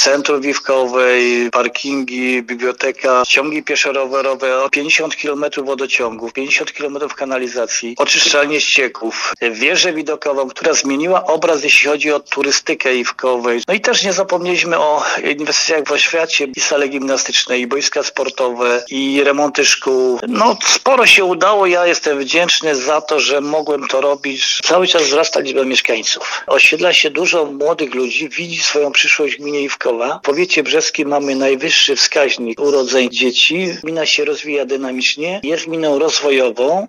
centrum Iwkowej, parkingi, biblioteka, ciągi pieszo-rowerowe, 50 km wodociągów, 50 km kanalizacji, oczyszczalnie ścieków, wieżę widokową, która zmieniła obraz, jeśli chodzi o turystykę Iwkowej. No i też nie zapomnieliśmy o inwestycjach w oświacie, i sale gimnastyczne, i boiska sportowe, i remonty szkół. No sporo się udało, ja jestem wdzięczny za to, że mogłem to robić. Cały czas wzrasta liczba mieszkańców. Osiedla się dużo młodych ludzi, widzi swoją przyszłość w gminie Iwkowa. W powiecie brzeskim mamy najwyższy wskaźnik urodzeń dzieci. Gmina się rozwija dynamicznie, jest gminą rozwojową